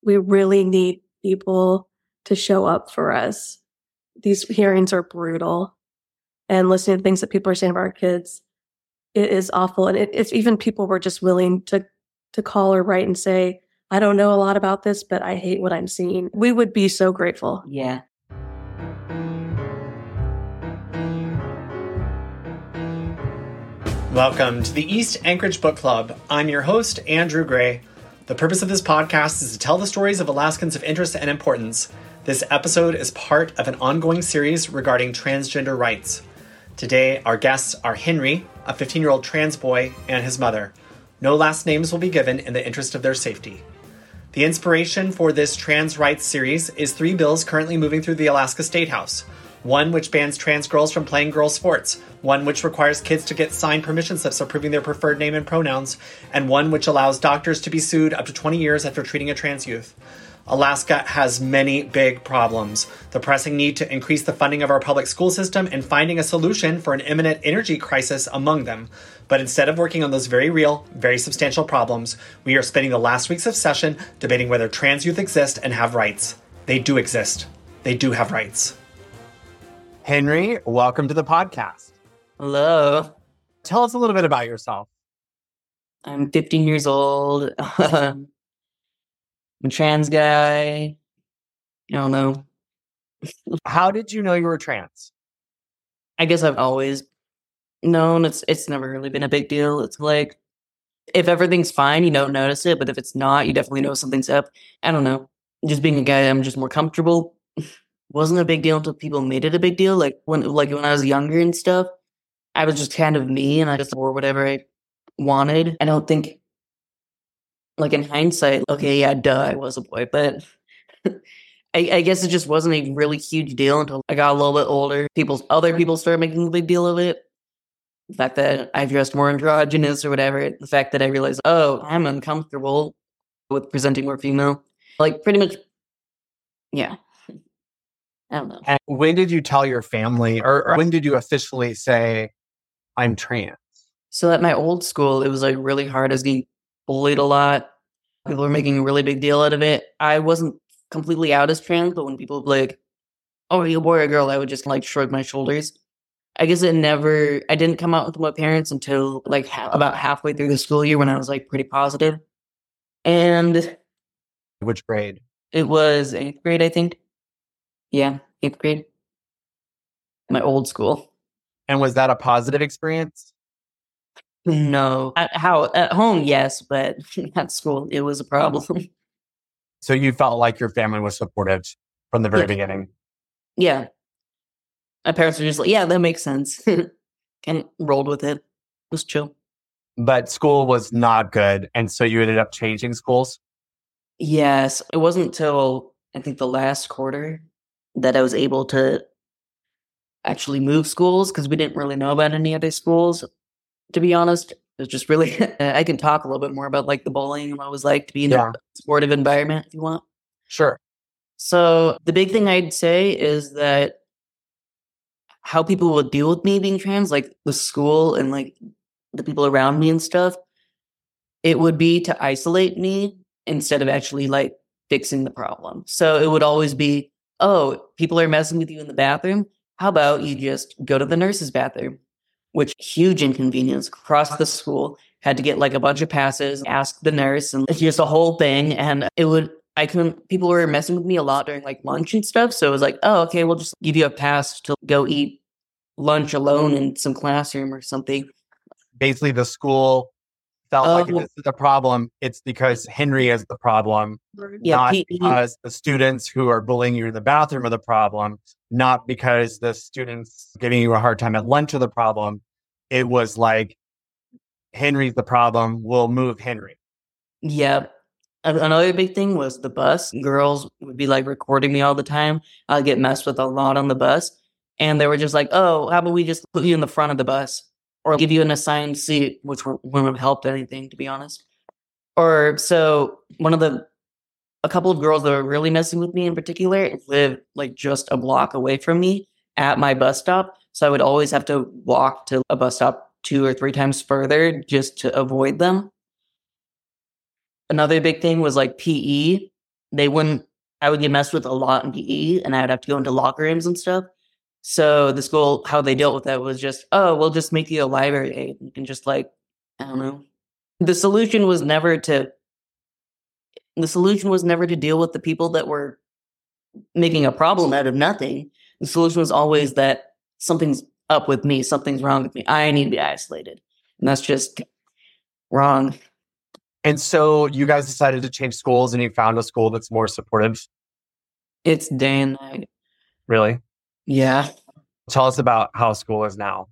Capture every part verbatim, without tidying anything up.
We really need people to show up for us. These hearings are brutal. And listening to things that people are saying about our kids, it is awful. And it, if even people were just willing to, to call or write and say, I don't know a lot about this, but I hate what I'm seeing, we would be so grateful. Yeah. Welcome to the East Anchorage Book Club. I'm your host, Andrew Gray. The purpose of this podcast is to tell the stories of Alaskans of interest and importance. This episode is part of an ongoing series regarding transgender rights. Today, our guests are Henry, a fifteen-year-old trans boy, and his mother. No last names will be given in the interest of their safety. The inspiration for this trans rights series is three bills currently moving through the Alaska State House. One which bans trans girls from playing girls' sports, one which requires kids to get signed permission slips approving their preferred name and pronouns, and one which allows doctors to be sued up to twenty years after treating a trans youth. Alaska has many big problems. The pressing need to increase the funding of our public school system and finding a solution for an imminent energy crisis among them. But instead of working on those very real, very substantial problems, we are spending the last weeks of session debating whether trans youth exist and have rights. They do exist. They do have rights. Henry, welcome to the podcast. Hello. Tell us a little bit about yourself. I'm fifteen years old. I'm a trans guy. I don't know. How did you know you were trans? I guess I've always known. It's it's never really been a big deal. It's like, if everything's fine, you don't notice it. But if it's not, you definitely know something's up. I don't know. Just being a guy, I'm just more comfortable. Wasn't a big deal until people made it a big deal. Like when like when I was younger and stuff, I was just kind of me and I just wore whatever I wanted. I don't think, like in hindsight, okay, yeah, duh, I was a boy. But I, I guess it just wasn't a really huge deal until I got a little bit older. People, other people started making a big deal of it. The fact that I dressed more androgynous or whatever. The fact that I realized, oh, I'm uncomfortable with presenting more female. Like pretty much, yeah. I don't know. And when did you tell your family, or, or when did you officially say, I'm trans? So at my old school, it was like really hard. I was getting bullied a lot. People were making a really big deal out of it. I wasn't completely out as trans, but when people would be like, oh, are you a boy or a girl? I would just like shrug my shoulders. I guess it never, I didn't come out with my parents until like ha- about halfway through the school year when I was like pretty positive. And Which grade? it was eighth grade, I think. Yeah, eighth grade. My old school. And was that a positive experience? No. At, how, at home, yes, but at school, it was a problem. So you felt like your family was supportive from the very Yeah. beginning? Yeah. My parents were just like, yeah, that makes sense. And rolled with it. It was chill. But school was not good. And so you ended up changing schools? Yes. It wasn't until, I think, the last quarter that I was able to actually move schools because we didn't really know about any other schools, to be honest. It was just really, I can talk a little bit more about like the bullying and what it was like to be in Yeah. a supportive environment if you want. Sure. So the big thing I'd say is that how people would deal with me being trans, like the school and like the people around me and stuff, it would be to isolate me instead of actually like fixing the problem. So it would always be, oh, people are messing with you in the bathroom. How about you just go to the nurse's bathroom? Which huge inconvenience across the school. Had to get like a bunch of passes, ask the nurse, and it's just a whole thing. And it would, I couldn't, people were messing with me a lot during like lunch and stuff. So it was like, oh, okay, we'll just give you a pass to go eat lunch alone in some classroom or something. Basically, the school felt Oh. like if this is the problem, it's because Henry is the problem, Yeah, not P E. because the students who are bullying you in the bathroom are the problem, not because the students giving you a hard time at lunch are the problem. It was like, Henry's the problem, we'll move Henry. Yeah. A- Another big thing was the bus. Girls would be like recording me all the time. I'd get messed with a lot on the bus. And they were just like, oh, how about we just put you in the front of the bus or give you an assigned seat, which w- wouldn't have helped anything, to be honest. Or so one of the, a couple of girls that were really messing with me in particular lived like just a block away from me at my bus stop. So I would always have to walk to a bus stop two or three times further just to avoid them. Another big thing was like P E. they wouldn't, I would get messed with a lot in P E and I would have to go into locker rooms and stuff. So the school, how they dealt with that was just, oh, we'll just make you a library aide. You can just like, I don't know. The solution was never to, the solution was never to deal with the people that were making a problem out of nothing. The solution was always that something's up with me, something's wrong with me. I need to be isolated. And that's just wrong. And so you guys decided to change schools and you found a school that's more supportive? It's day and night. Really? Yeah. Tell us about how school is now.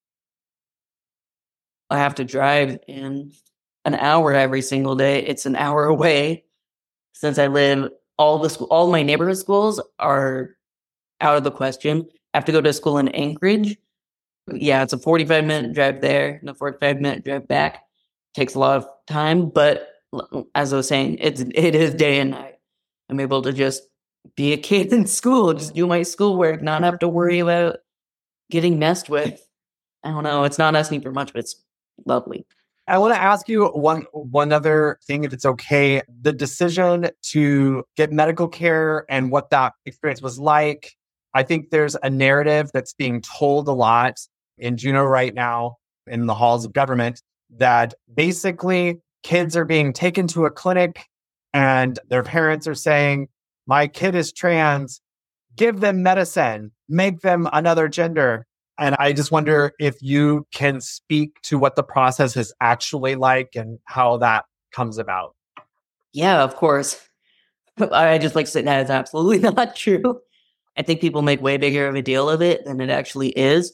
I have to drive in an hour every single day. It's an hour away. Since I live, all the school, all my neighborhood schools are out of the question. I have to go to school in Anchorage. Yeah, it's a forty-five minute drive there and a forty-five minute drive back. Takes a lot of time, but as I was saying, it's it is day and night. I'm able to just be a kid in school, just do my schoolwork, not have to worry about getting messed with. I don't know. It's not asking for much, but it's lovely. I want to ask you one one other thing, if it's okay. The decision to get medical care and what that experience was like. I think there's a narrative that's being told a lot in Juneau right now in the halls of government that basically kids are being taken to a clinic and their parents are saying, my kid is trans, give them medicine, make them another gender. And I just wonder if you can speak to what the process is actually like and how that comes about. Yeah, of course. I just like to say that is absolutely not true. I think people make way bigger of a deal of it than it actually is.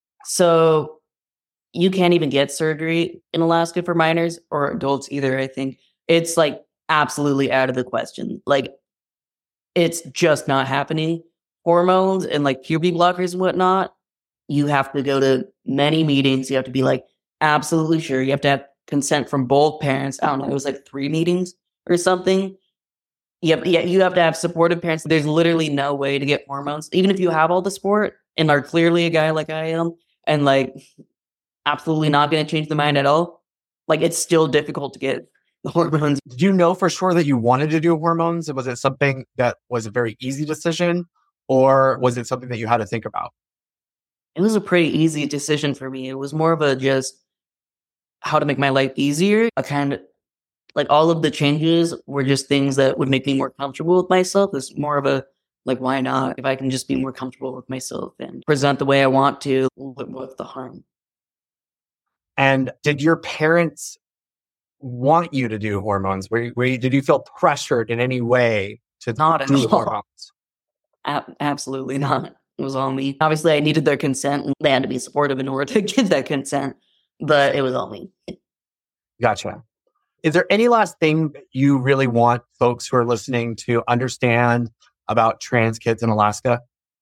So you can't even get surgery in Alaska for minors or adults either, I think. It's like absolutely out of the question. Like, it's just not happening. Hormones and like puberty blockers and whatnot, you have to go to many meetings. You have to be like absolutely sure. You have to have consent from both parents. I don't know. It was like three meetings or something. Yep. Yeah. You have to have supportive parents. There's literally no way to get hormones, even if you have all the support and are clearly a guy like I am and like absolutely not going to change the mind at all. Like, it's still difficult to get the hormones. Did you know for sure that you wanted to do hormones? Was it something that was a very easy decision, or was it something that you had to think about? It was a pretty easy decision for me. It was more of a just how to make my life easier. I kind of like all of the changes were just things that would make me more comfortable with myself. It's more of a like, why not? If I can just be more comfortable with myself and present the way I want to, what's the harm? And did your parents want you to do hormones? Were you, were you, did you feel pressured in any way to not do at all. hormones? A- absolutely not. It was all me. Obviously, I needed their consent. And they had to be supportive in order to give that consent, but it was all me. Gotcha. Is there any last thing that you really want folks who are listening to understand about trans kids in Alaska?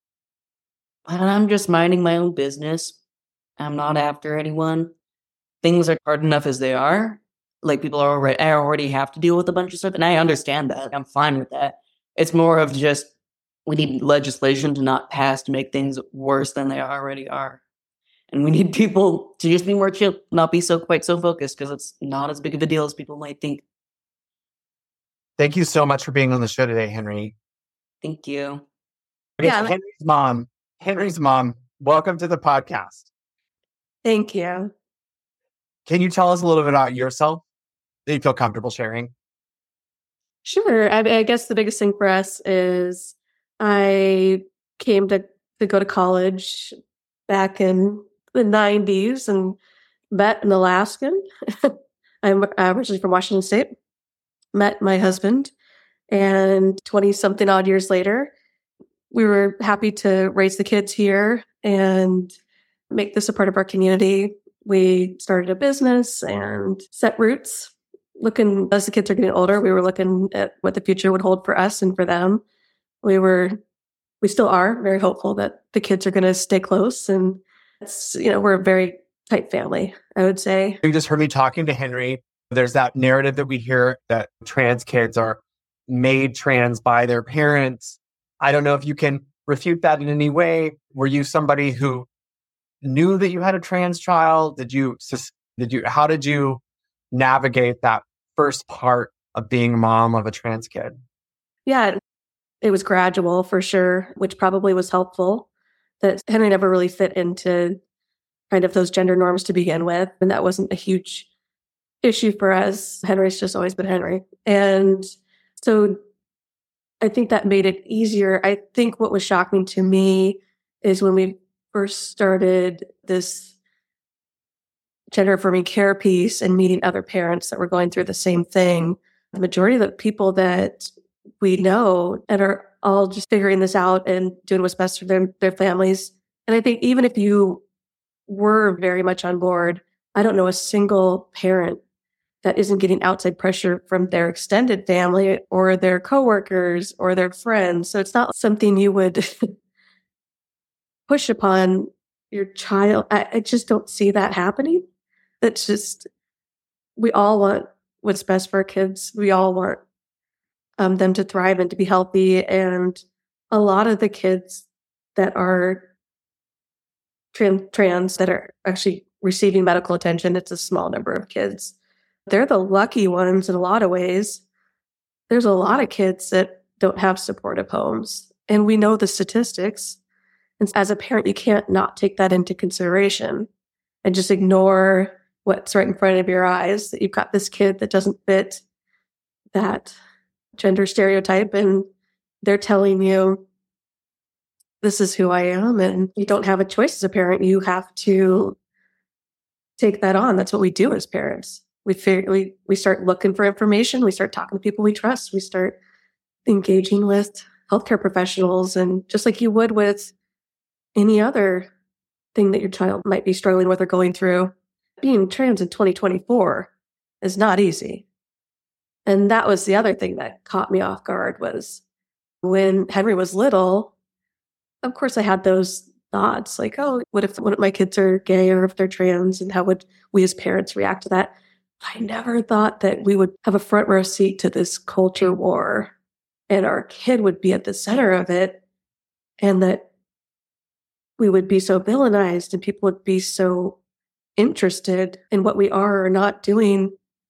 I'm just minding my own business. I'm not after anyone. Things are hard enough as they are. Like, people are already, I already have to deal with a bunch of stuff, and I understand that. I'm fine with that. It's more of just, we need legislation to not pass to make things worse than they already are. And we need people to just be more chill, not be so quite so focused, because it's not as big of a deal as people might think. Thank you so much for being on the show today, Henry. Thank you. Okay, Yeah. Henry's mom. Henry's mom, welcome to the podcast. Thank you. Can you tell us a little bit about yourself that you feel comfortable sharing? Sure. I, I guess the biggest thing for us is I came to, to go to college back in the nineties and met an Alaskan. I'm originally from Washington State. Met my husband, and twenty-something odd years later, we were happy to raise the kids here and make this a part of our community. We started a business and set roots. Looking, as the kids are getting older, we were looking at what the future would hold for us and for them. We were, we still are very hopeful that the kids are going to stay close. And it's, you know, we're a very tight family, I would say. You just heard me talking to Henry. There's that narrative that we hear that trans kids are made trans by their parents. I don't know if you can refute that in any way. Were you somebody who knew that you had a trans child? Did you, did you, how did you navigate that first part of being a mom of a trans kid? Yeah, it was gradual for sure, which probably was helpful that Henry never really fit into kind of those gender norms to begin with. And that wasn't a huge issue for us. Henry's just always been Henry. And so I think that made it easier. I think what was shocking to me is when we first started this gender affirming care piece and meeting other parents that were going through the same thing, the majority of the people that we know and are all just figuring this out and doing what's best for their, their families. And I think even if you were very much on board, I don't know a single parent that isn't getting outside pressure from their extended family or their coworkers or their friends. So it's not something you would push upon your child. I, I just don't see that happening. It's just, we all want what's best for our kids. We all want um, them to thrive and to be healthy. And a lot of the kids that are trans, trans that are actually receiving medical attention, it's a small number of kids. They're the lucky ones in a lot of ways. There's a lot of kids that don't have supportive homes. And we know the statistics. And as a parent, you can't not take that into consideration and just ignore what's right in front of your eyes, that you've got this kid that doesn't fit that gender stereotype. And they're telling you, this is who I am. And you don't have a choice as a parent. You have to take that on. That's what we do as parents. We figure, we we start looking for information. We start talking to people we trust. We start engaging with healthcare professionals, and just like you would with any other thing that your child might be struggling with or going through. Being trans in twenty twenty-four is not easy. And that was the other thing that caught me off guard was when Henry was little, of course I had those thoughts like, oh, what if one of my kids are gay or if they're trans, and how would we as parents react to that? I never thought that we would have a front row seat to this culture war and our kid would be at the center of it, and that we would be so villainized and people would be so interested in what we are or not doing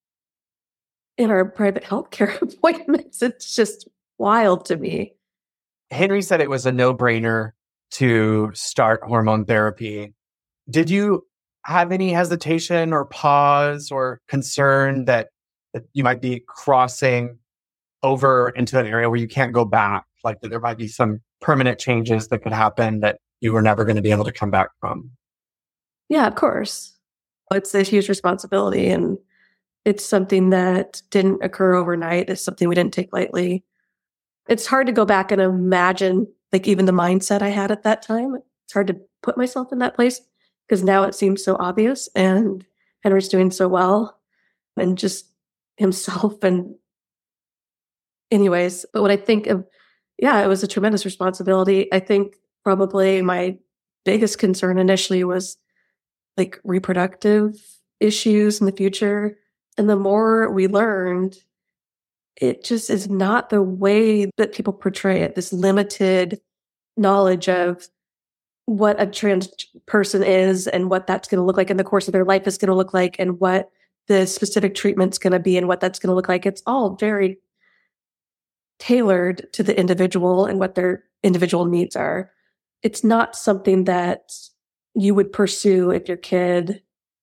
in our private healthcare appointments. It's just wild to me. Henry said it was a no-brainer to start hormone therapy. Did you have any hesitation or pause or concern that, that you might be crossing over into an area where you can't go back? Like that there might be some permanent changes that could happen that you were never going to be able to come back from? Yeah, of course. It's a huge responsibility, and it's something that didn't occur overnight. It's something we didn't take lightly. It's hard to go back and imagine, like, even the mindset I had at that time. It's hard to put myself in that place because now it seems so obvious, and Henry's doing so well and just himself. And anyways, but when I think of, yeah, it was a tremendous responsibility. I think probably my biggest concern initially was like reproductive issues in the future. And the more we learned, it just is not the way that people portray it, this limited knowledge of what a trans person is and what that's going to look like in the course of their life is going to look like and what the specific treatment's going to be and what that's going to look like. It's all very tailored to the individual and what their individual needs are. It's not something that you would pursue if your kid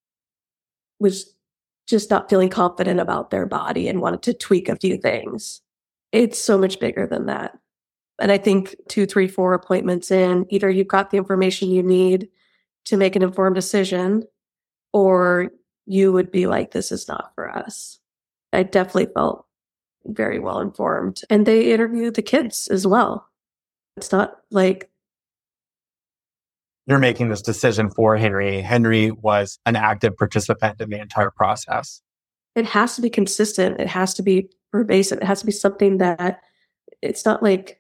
was just not feeling confident about their body and wanted to tweak a few things. It's so much bigger than that. And I think two, three, four appointments in, either you've got the information you need to make an informed decision, or you would be like, this is not for us. I definitely felt very well informed. And they interviewed the kids as well. It's not like you're making this decision for Henry. Henry was an active participant in the entire process. It has to be consistent. It has to be pervasive. It has to be something that it's not like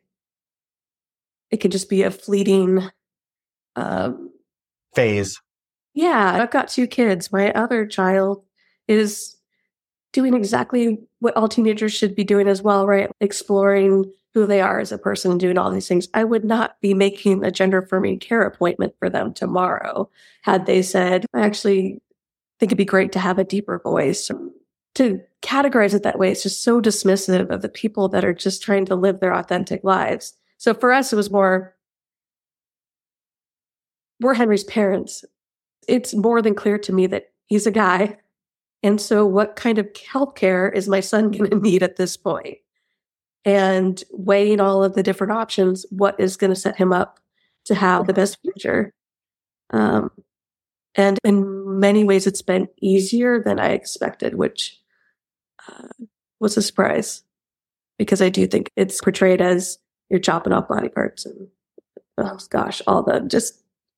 it could just be a fleeting um, phase. Yeah, I've got two kids. My other child is doing exactly what all teenagers should be doing as well, right? Exploring who they are as a person and doing all these things. I would not be making a gender affirming care appointment for them tomorrow had they said, I actually think it'd be great to have a deeper voice. to categorize it that way, it's just so dismissive of the people that are just trying to live their authentic lives. So for us, it was more, we're Henry's parents. It's more than clear to me that he's a guy. And so what kind of healthcare is my son going to need at this point? And weighing all of the different options, what is going to set him up to have the best future? Um, and in many ways, it's been easier than I expected, which uh, was a surprise, because I do think it's portrayed as you're chopping off body parts and, oh gosh, all the just...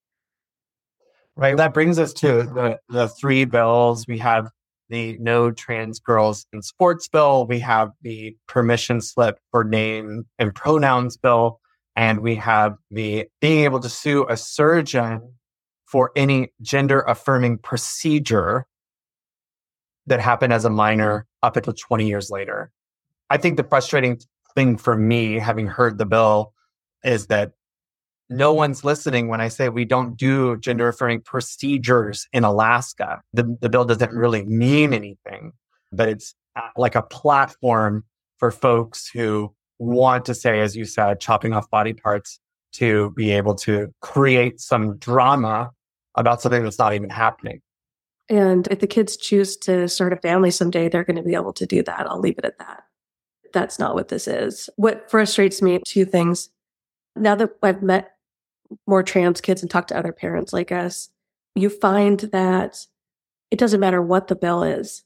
Right. That brings us to the, the three bills. We have the No Trans Girls in Sports bill. We have the permission slip for name and pronouns bill. And we have the being able to sue a surgeon for any gender affirming procedure that happened as a minor up until twenty years later. I think the frustrating thing for me, having heard the bill, is that no one's listening when I say we don't do gender affirming procedures in Alaska. The, the bill doesn't really mean anything, but it's like a platform for folks who want to say, as you said, chopping off body parts, to be able to create some drama about something that's not even happening. And if the kids choose to start a family someday, they're going to be able to do that. I'll leave it at that. That's not what this is. What frustrates me, two things. Now that I've met more trans kids and talked to other parents like us, you find that it doesn't matter what the bill is.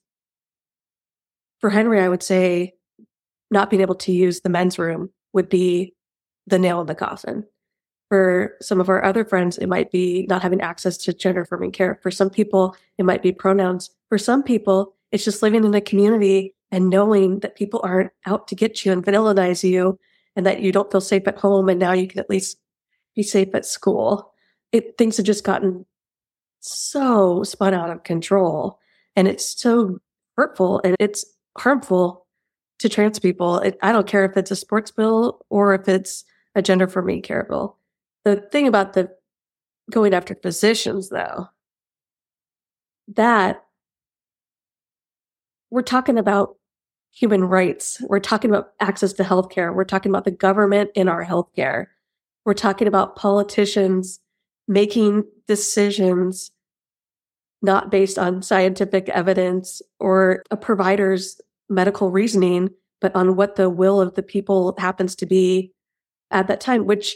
For Henry, I would say not being able to use the men's room would be the nail in the coffin. For some of our other friends, it might be not having access to gender affirming care. For some people, it might be pronouns. For some people, it's just living in a community and knowing that people aren't out to get you and villainize you, and that you don't feel safe at home, and now you can at least be safe at school. It, things have just gotten so spun out of control, and it's so hurtful, and it's harmful to trans people. It, I don't care if it's a sports bill or if it's a gender affirming care bill. The thing about the going after physicians, though, that we're talking about human rights. We're talking about access to healthcare. We're talking about the government in our healthcare. We're talking about politicians making decisions not based on scientific evidence or a provider's medical reasoning, but on what the will of the people happens to be at that time, which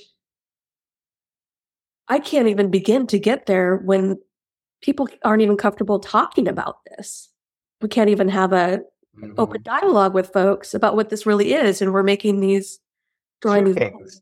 I can't even begin to get there when people aren't even comfortable talking about this. We can't even have a mm-hmm. open dialogue with folks about what this really is. And we're making these, drawing Two these. things.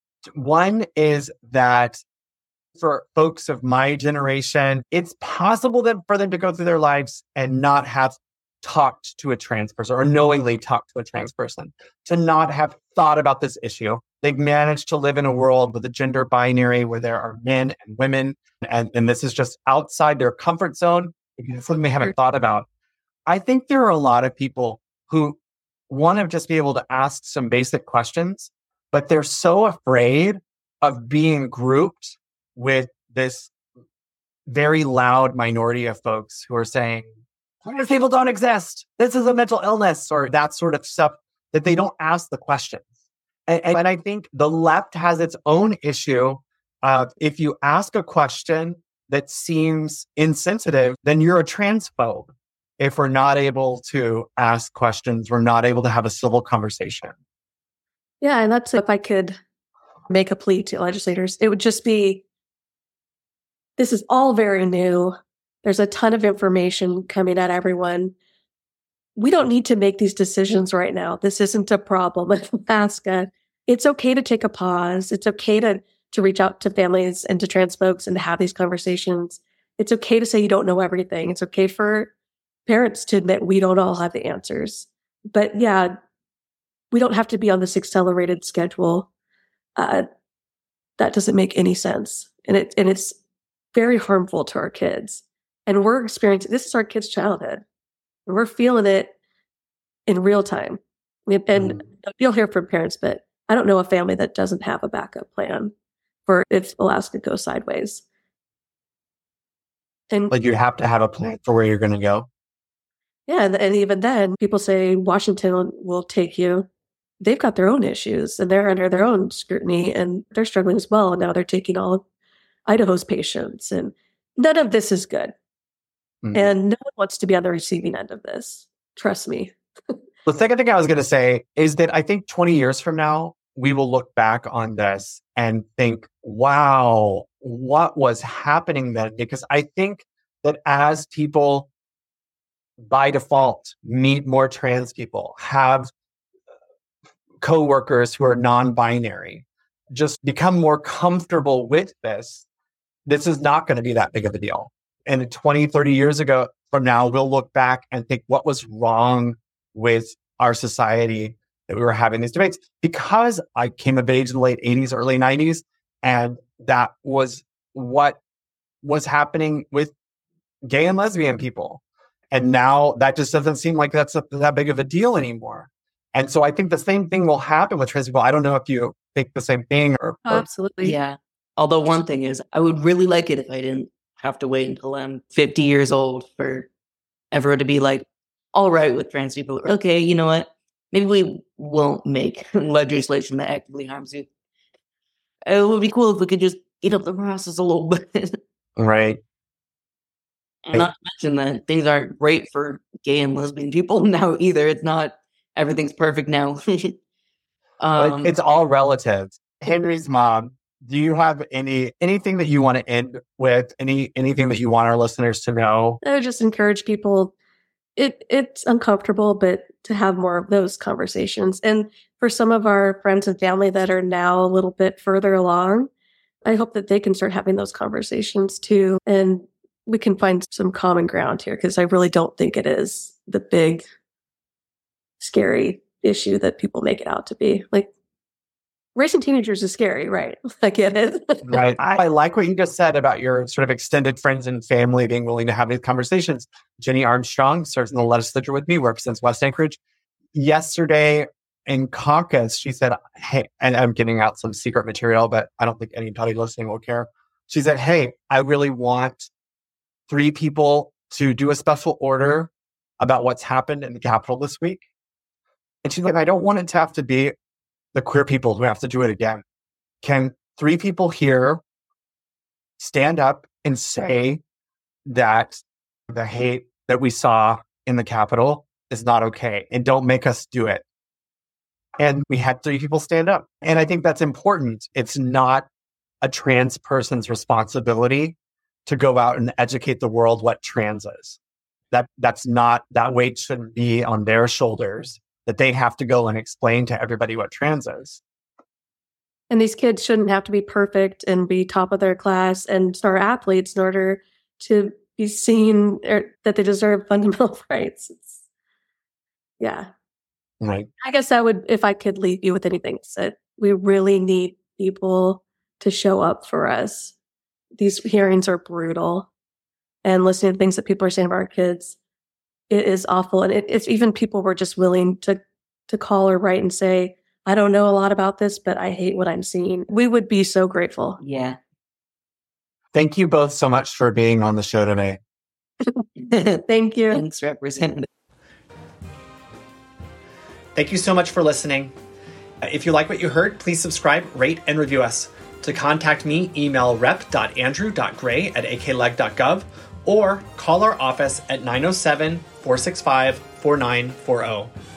One is that for folks of my generation, it's possible that for them to go through their lives and not have talked to a trans person or knowingly talked to a trans person, to not have thought about this issue. They've managed to live in a world with a gender binary where there are men and women, and, and this is just outside their comfort zone. It's something they haven't thought about. I think there are a lot of people who want to just be able to ask some basic questions, but they're so afraid of being grouped with this very loud minority of folks who are saying, trans people don't exist. This is a mental illness, or that sort of stuff, that they don't ask the questions. And, and, and I think the left has its own issue of, if you ask a question that seems insensitive, then you're a transphobe. If we're not able to ask questions, we're not able to have a civil conversation. Yeah, and that's, if I could make a plea to legislators, it would just be, this is all very new. There's a ton of information coming at everyone. We don't need to make these decisions right now. This isn't a problem in Alaska. It's okay to take a pause. It's okay to, to reach out to families and to trans folks and to have these conversations. It's okay to say you don't know everything. It's okay for parents to admit we don't all have the answers. But yeah, we don't have to be on this accelerated schedule. Uh, that doesn't make any sense. And it and it's very harmful to our kids. And we're experiencing, this is our kids' childhood. And we're feeling it in real time. And mm. you'll hear from parents, but I don't know a family that doesn't have a backup plan for if Alaska goes sideways. And like, you have to have a plan for where you're going to go. Yeah. And, and even then, people say Washington will take you. They've got their own issues and they're under their own scrutiny and they're struggling as well. And now they're taking all of Idaho's patients. And none of this is good. Mm-hmm. And no one wants to be on the receiving end of this. Trust me. The second thing I was going to say is that I think twenty years from now, we will look back on this and think, wow, what was happening then? Because I think that as people by default meet more trans people, have coworkers who are non-binary, just become more comfortable with this, this is not going to be that big of a deal. And twenty, thirty years ago from now, we'll look back and think, what was wrong with our society that we were having these debates? Because I came of age in the late eighties, early nineties, and that was what was happening with gay and lesbian people. And now that just doesn't seem like that's a, that big of a deal anymore. And so I think the same thing will happen with trans people. I don't know if you think the same thing or, oh, or absolutely. Yeah. Although one thing is, I would really like it if I didn't have to wait until I'm fifty years old for everyone to be like, all right with trans people. Okay, you know what? Maybe we won't make legislation that actively harms you. It would be cool if we could just eat up the process a little bit. Right. And not to mention that things aren't great for gay and lesbian people now either. It's not, everything's perfect now. um, it's all relative. Henry's mom, do you have any anything that you want to end with? Any anything that you want our listeners to know? I would just encourage people. It it's uncomfortable, but to have more of those conversations. And for some of our friends and family that are now a little bit further along, I hope that they can start having those conversations too. And we can find some common ground here, because I really don't think it is the big, scary issue that people make it out to be. Like, raising teenagers is scary, right? I get it. Right. I, I like what you just said about your sort of extended friends and family being willing to have these conversations. Jenny Armstrong serves in the legislature with me, works since West Anchorage. Yesterday in caucus, she said, hey, and I'm getting out some secret material, but I don't think anybody listening will care. She said, hey, I really want three people to do a special order about what's happened in the Capitol this week. And she's like, I don't want it to have to be the queer people who have to do it again. Can three people here stand up and say that the hate that we saw in the Capitol is not okay, and don't make us do it? And we had three people stand up. And I think that's important. It's not a trans person's responsibility to go out and educate the world what trans is. That that's not, that weight shouldn't be on their shoulders, that they have to go and explain to everybody what trans is. And these kids shouldn't have to be perfect and be top of their class and star athletes in order to be seen, or that they deserve fundamental rights. It's, yeah. Right. I guess I would, if I could leave you with anything, that we really need people to show up for us. These hearings are brutal, and listening to things that people are saying about our kids, it is awful. And it, if even people were just willing to to call or write and say, I don't know a lot about this, but I hate what I'm seeing, we would be so grateful. Yeah. Thank you both so much for being on the show today. Thank you. Thanks, Representative. Thank you so much for listening. If you like what you heard, please subscribe, rate, and review us. To contact me, email rep dot andrew dot gray at a k leg dot gov or call our office at nine oh seven, four six five, four nine four oh.